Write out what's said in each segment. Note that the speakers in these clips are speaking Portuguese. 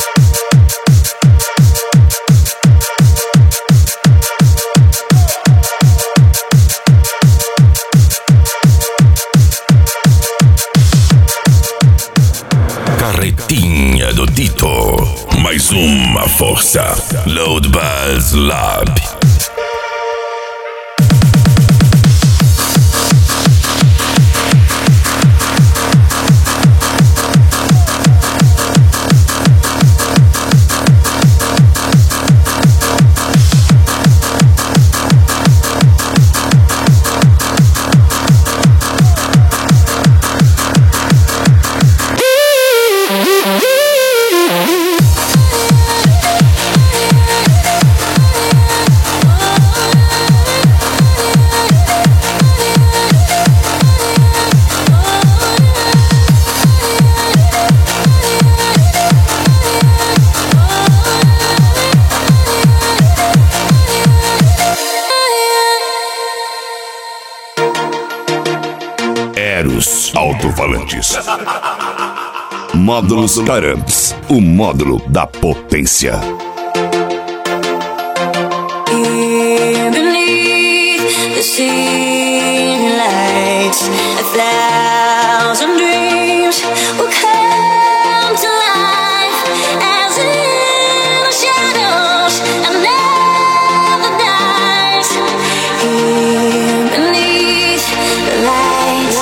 Carretinha do Tito, mais uma força. Load Buzz Lab. Eros Alto-Falantes. Módulos Caramps, o módulo da potência. Here beneath the city lights, 1,000 dreams will come to life as in the shadows and never dies. Here beneath the lights.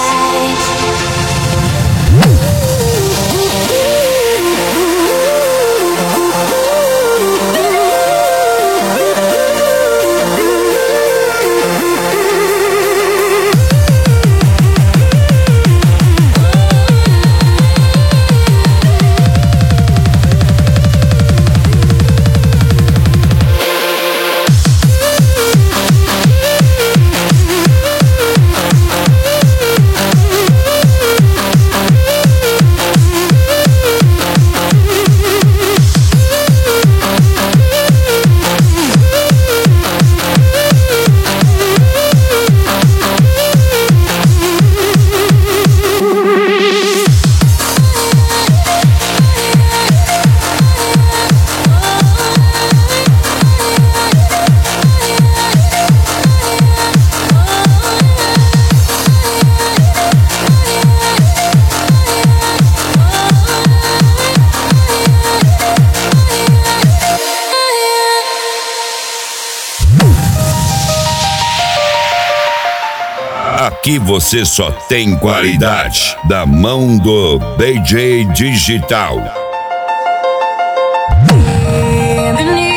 Aqui você só tem qualidade da mão do DJ Digital. Here beneath